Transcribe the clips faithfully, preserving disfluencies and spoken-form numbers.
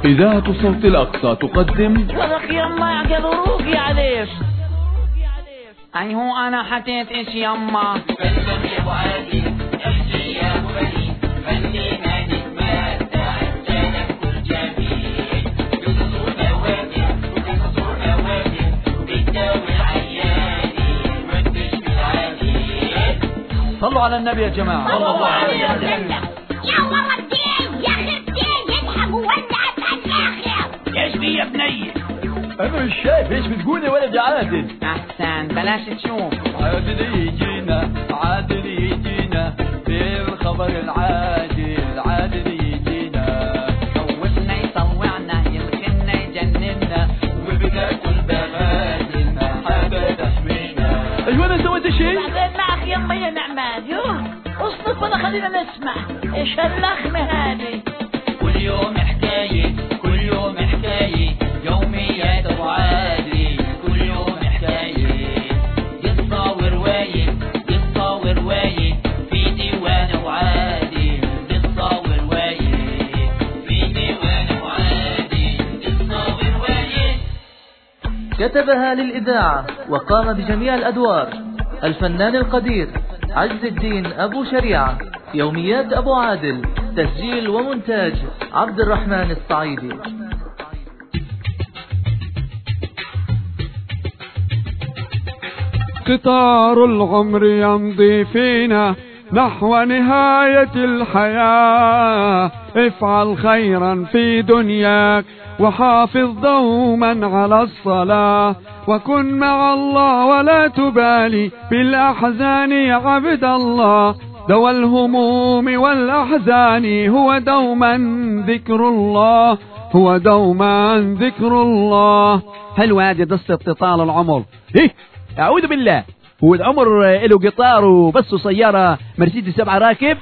إذاعة صوت الأقصى تقدم ولك يما يعقلوك يا عليش. أي هو أنا حتيت إيش يما فلسم يا أبو عادل احكي يا أبو بديع فني ما نسمع تعجلك كل جميل يقصر أوادم ويقصر أوادم بالدواء العياني والبشر العليل. صلوا على النبي يا جماعة صلى الله عليه وسلم. يا والله الدين يا أخي الدين يلحق ولعت على الآخر. ايش بي يا بني؟ أنا مش شايف إيش بتقول يا ولد عادل. أحسن بلاش تشوف. عادل يجينا عادل يجينا بالخبر العاجل عادل يجينا خوفنا يطوعنا يمكننا يجننا وبناكل بغادنا حاجة تحمينا. أيوة أنا سويت شيء؟ بعدين معك يما يا نعمان يوه اصطف ولا خلينا نسمع ايش هاللخمة هذه. كل يوم حكاية كل يوم حكاية يوميات أبو عادل كل يوم حكاية قصة ورواية قصة ورواية في ديوان أبو عادل قصة ورواية في ديوان أبو عادل قصة ورواية. كتبها للإذاعة وقام بجميع الأدوار الفنان القدير عز الدين أبو شريعة. يوميات أبو عادل تسجيل ومونتاج عبد الرحمن الصعيدي. قطار العمر يمضي فينا نحو نهاية الحياة. افعل خيرا في دنياك وحافظ دوما على الصلاة وكن مع الله ولا تبالي بالأحزان يا عبد الله. دوا الهموم والأحزان هو دوما ذكر الله هو دوما ذكر الله. حلوة هذه قصة قطار العمر. إيه أعوذ بالله، هو العمر له قطار وبس سيارة مرسيدس سبعة راكب؟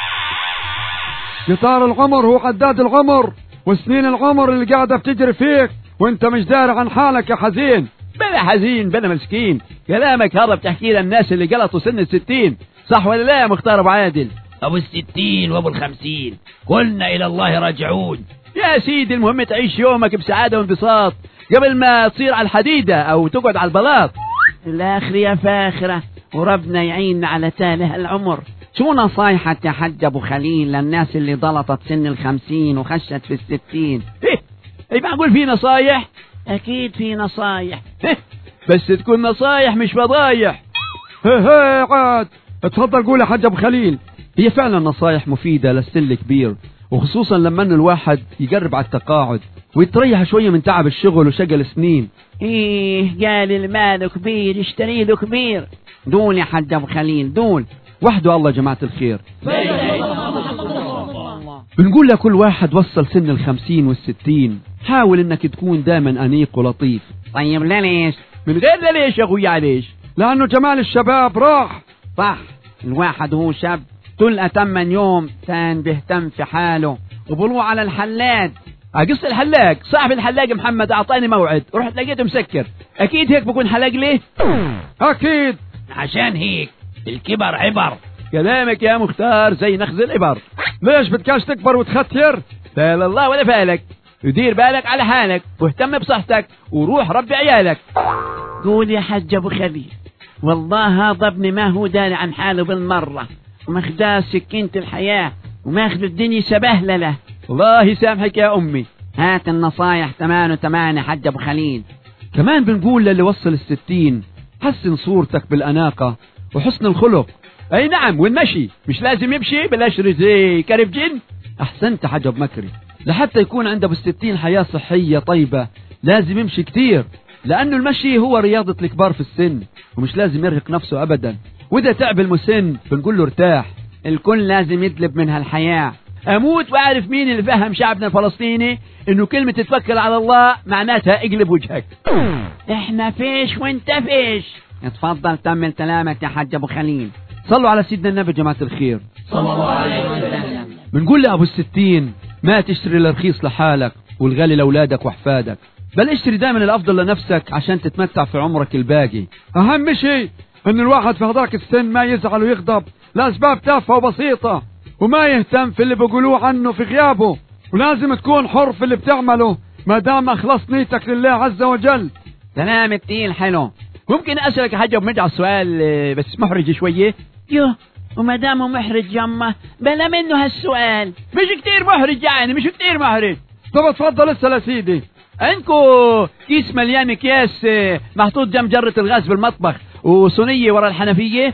قطار العمر هو عداد العمر وسنين العمر اللي قاعدة بتجري فيك وانت مش داري عن حالك يا حزين. بلا حزين بلا مسكين، كلامك هذا بتحكي للناس اللي قلطوا سن الستين، صح ولا لا يا مختار ابو عادل؟ أبو الستين وأبو الخمسين كلنا إلى الله راجعون يا سيدي. المهم تعيش يومك بسعادة وانبساط قبل ما تصير على الحديدة أو تقعد على البلاط. الآخر يا فاخرة وربنا يعيننا على تاله العمر. شو نصايحك يا حج أبو خليل للناس اللي ضلطت سن الخمسين وخشت في الستين؟ إيه إيه معقول في نصايح؟ أكيد في نصايح. إيه بس تكون نصايح مش فضايح. هي هي عاد اتفضل قول يا حاج ابو خليل. هي فعلا نصايح مفيدة للسن الكبير، وخصوصا لما انه الواحد يقرب على التقاعد ويتريح شوية من تعب الشغل وشغل سنين. إيه قال المال كبير اشتري له كبير. دول يا حج أبو خليل دول وحده الله جماعة الخير. بنقول لكل واحد وصل سن الخمسين والستين حاول انك تكون دائما انيق ولطيف. طيب ليش؟ من غير لا ليش يا اخوي عليش؟ لانه جمال الشباب راح. صح، الواحد هو شاب طول أتمن يوم كان بيهتم في حاله وبروح على الحلاق. قص الحلاق صاحب الحلاق محمد اعطاني موعد رحت لقيته مسكر. اكيد هيك بكون حلاق ليه؟ اكيد عشان هيك الكبر عبر. كلامك يا مختار زي نخز العبر. ليش بدكاش تكبر وتختير؟ فال الله ولا فالك، ودير بالك على حالك واهتم بصحتك وروح ربي عيالك. قول يا حج أبو خليل والله هذا ابني ما هو داري عن حاله بالمرة وماخداه سكينة الحياة وماخد الدنيا سبهلة له. الله يسامحك يا أمي. هات النصايح تمان وتمان يا حج أبو خليل. كمان بنقول للي وصل الستين حسن صورتك بالأناقة وحسن الخلق. أي نعم، والمشي مش لازم يمشي بالأشر زي كرف جن. أحسنت حجب مكري. لحتى يكون عنده بالستين حياة صحية طيبة لازم يمشي كتير، لأنه المشي هو رياضة الكبار في السن ومش لازم يرهق نفسه أبدا. وإذا تعب المسن بنقول له ارتاح. الكل لازم يدلب من هالحياة. أموت وأعرف مين اللي فهم شعبنا الفلسطيني إنه كلمة تتوكل على الله معناتها اقلب وجهك. إحنا فيش وإنت فيش. اتفضل تمل كلامك يا حج أبو خليل. صلوا على سيدنا النبي جماعة الخير صلى الله عليه وسلم. بنقول لأبو الستين ما تشتري الرخيص لحالك والغالي لأولادك وأحفادك، بل اشتري دائما الأفضل لنفسك عشان تتمتع في عمرك الباقي. أهم شيء إن الواحد في هذاك السن ما يزعل ويغضب لأسباب تافهة وبسيطة وما يهتم في اللي بيقولوه عنه في غيابه. ولازم تكون حر في اللي بتعمله ما دام أخلص نيتك لله عز وجل. تمام التقيل حلو. ممكن أسألك يا حاج أبو مجعل سؤال بس محرج شوية؟ يوه وما دامه محرج يما بلا منه هالسؤال. مش كتير محرج يعني، مش كتير محرج. طب اتفضل اسأل يا سيدي. عندكو كيس مليان اكياس محطوط جنب جرة الغاز بالمطبخ وصينية ورا الحنفية؟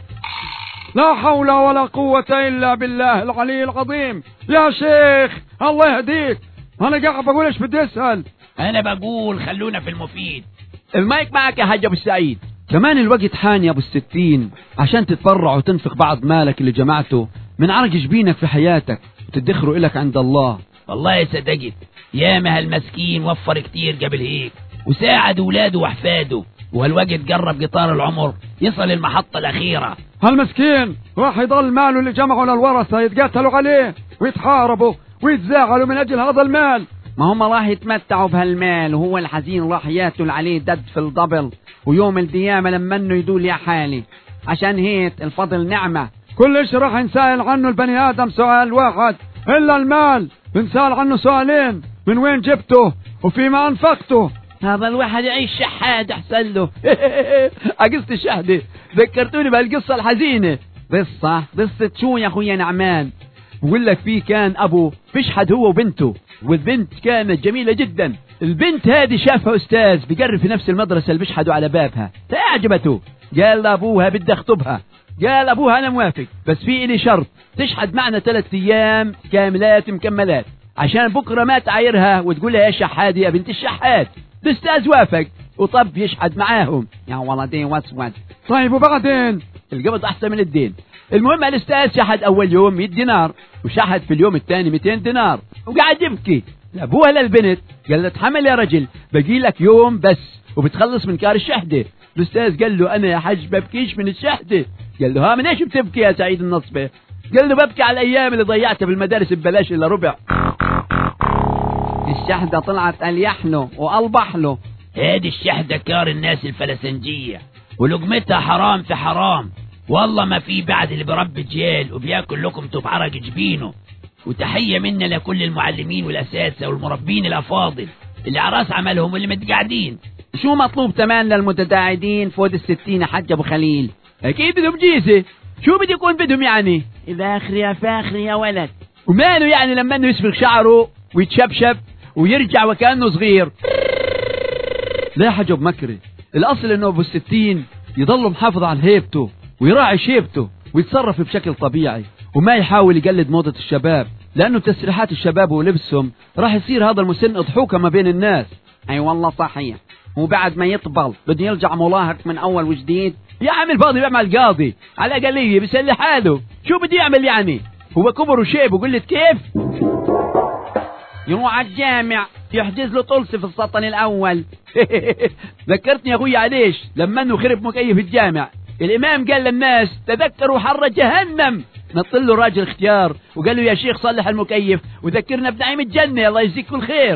لا حول ولا قوة إلا بالله العلي العظيم. يا شيخ الله يهديك، أنا قاعد بقول إيش بدي أسأل. أنا بقول خلونا في المفيد. المايك معك يا حاج أبو السعيد. كمان الوقت حان يا أبو الستين عشان تتبرع وتنفق بعض مالك اللي جمعته من عرق جبينك في حياتك وتدخره إلك عند الله. والله صدقت، ياما هالمسكين وفر كتير قبل هيك وساعد ولاده وأحفاده، وهالوقت قرب قطار العمر يصل المحطة الأخيرة. هالمسكين راح يضل ماله اللي جمعه للورثة يتقاتلوا عليه ويتحاربوا ويتزاعلوا من أجل هذا المال. ما هم راح يتمتعوا بهالمال وهو الحزين راح ياتل عليه دد في الضبل، ويوم القيامة لما انه يدول يا حالي. عشان هيك الفضل نعمة. كل شيء راح ينسأل عنه البني آدم سؤال واحد إلا المال، بنسأل عنه سؤالين: من وين جبته وفيما أنفقته. هذا الواحد يعيش شحاد أحسن له. قصة الشهدة ذكرتوني بهالقصة الحزينة. قصة قصة شو يا أخويا نعمان؟ بقول لك في كان أبو بيشحد هو وبنته، والبنت كانت جميلة جدا. البنت هذه شافها أستاذ بيقرب في نفس المدرسة اللي بيشحدوا على بابها، فأعجبته. قال لأبوها بدي أخطبها. قال أبوها أنا موافق بس في إلي شرط، تشحد معنا ثلاث أيام كاملات مكملات عشان بكرة ما تعايرها وتقول لها يا شحادي يا بنت الشحاد. الأستاذ وافق وطب يشحد معاهم. يا ولدي واسود. طيب وبعدين؟ القبض أحسن من الدين. المهم الأستاذ شحد أول يوم مئة دينار، وشحد في اليوم الثاني مئتين دينار، وقاعد يبكي. لأبوها للبنت قال له اتحمل يا رجل باقي لك يوم بس وبتخلص من كار الشحدة. الأستاذ قال له أنا يا حج ببكيش من الشحدة. قال له ها من إيش بتبكي يا سعيد النصبة؟ قال له ببكي على الأيام اللي ضيعتها بالمدارس ببلاش إلا ربع. الشحدة طلعت أليح له وألبح له. هذه الشحدة كار الناس الفلسنجية ولقمتها حرام في حرام. والله ما في بعد اللي بربي جيال وبياكل لقمته بعرق جبينه. وتحية منا لكل المعلمين والأساتذة والمربين الأفاضل اللي عراس عملهم واللي متقاعدين. شو مطلوب كمان للمتداعدين فوق الستين حج أبو خليل؟ أكيد بدهم جيزة. شو بدي يكون بدهم يعني؟ فاخر يا فاخر يا ولد. وماله يعني لما انه يسبغ شعره ويتشبشب ويرجع وكأنه صغير؟ لا يا حج أبو مكري، الأصل انه أبو الستين يضل محافظ على هيبته ويراعي شيبته ويتصرف بشكل طبيعي وما يحاول يقلد موضة الشباب، لأنه تسريحات الشباب ولبسهم راح يصير هذا المسن أضحوكة ما بين الناس. أي والله صحيح. وبعد ما يطبل بده يرجع ملاهق من أول وجديد. يا عم الفاضي بيعمل قاضي على الأقلية بيسلي حاله. شو بده يعمل يعني؟ هو كبر وشيب وقلت كيف؟ يروح على الجامع يحجز له طلسة في السطن الأول. ذكرتني يا أخوي عليش لما انه خرب مكيف الجامع. الإمام قال للناس تذكروا حر جهنم. نطل له راجل اختيار وقال له يا شيخ صلح المكيف وذكرنا بنعيم الجنة الله يجزيك كل خير.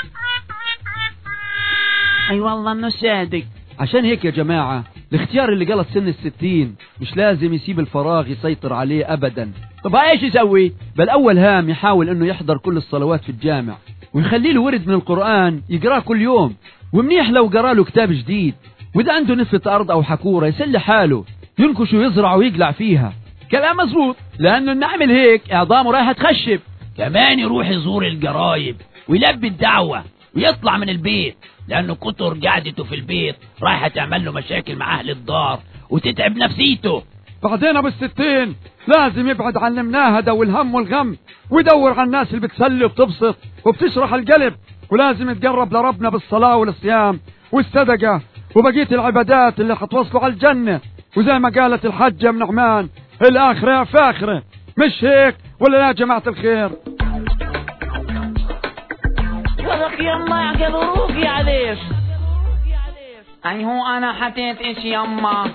أي والله انه صادق. عشان هيك يا جماعة الاختيار اللي قلت سن الستين مش لازم يسيب الفراغ يسيطر عليه أبدا. طب ايش يسوي؟ بل أول هام يحاول انه يحضر كل الصلوات في الجامع ويخلي له ورد من القرآن يقراه كل يوم، ومنيح لو قرأ له كتاب جديد، وإذا عنده نفة أرض أو حكورة يسلي حاله ينكش ويزرع ويقلع فيها. كلام مظبوط، لأنه نعمل هيك إعظامه رايحة تخشب. كمان يروح يزور القرايب ويلبي الدعوة ويطلع من البيت، لأنه كتر قعدته في البيت رايحة تعمل له مشاكل مع أهل الدار وتتعب نفسيته. بعدين أبو الستين لازم يبعد عن المناهدة والهم والغم ويدور على الناس اللي بتسلي وبتبسط وبتشرح القلب، ولازم يتقرب لربنا بالصلاة والصيام والصدقة وبقية العبادات اللي حتوصلوا على الجنة. وزي ما قالت الحجة من عمان الآخرة فاخرة، مش هيك ولا يا جماعة الخير؟ ولك يما يعقل روحي عليك. أي هو أنا حكيت إيش يما؟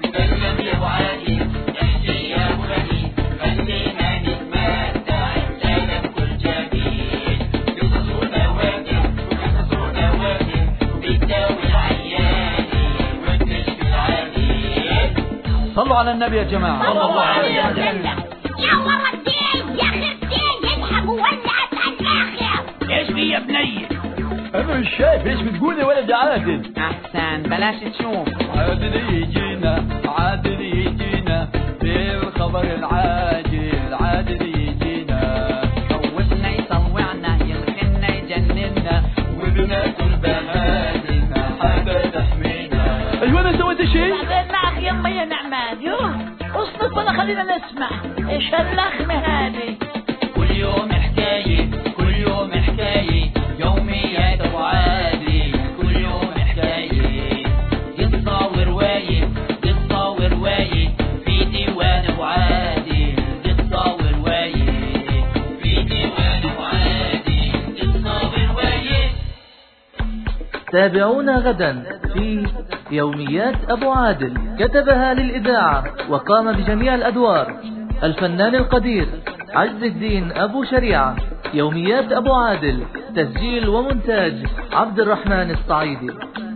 صلوا على النبي يا جماعة. صلى الله عليه وسلم. يا ورا الدين يا خرتين يذهب ولعت على الآخر. يا بنية. انا مش شايف ايش بتقول يا ولد عادل. احسن بلاش تشوف. عادل يجينا عادل يجينا بالخبر العاجل، عادل يجينا خوفنا يطوعنا يلخنا يجننا وبناكل بهادنا حاجة تحمينا. ايوه انا سويت شيء؟ بعدين معك يما يا نعمان. يوه اصنف ولا خلينا نسمع ايش هاللخمة هذه. كل يوم حكاية كل يوم حكاية يوميات ابو عادل، كل يوم حكاية قصة ورواية قصة ورواية في ديوان ابو عادل، قصة ورواية في ديوان ابو عادل، قصة ورواية. تابعونا غدا في يوميات أبو عادل، كتبها للإذاعة وقام بجميع الأدوار الفنان القدير عز الدين أبو شريعة. يوميات أبو عادل، تسجيل ومونتاج عبد الرحمن الصعيدي.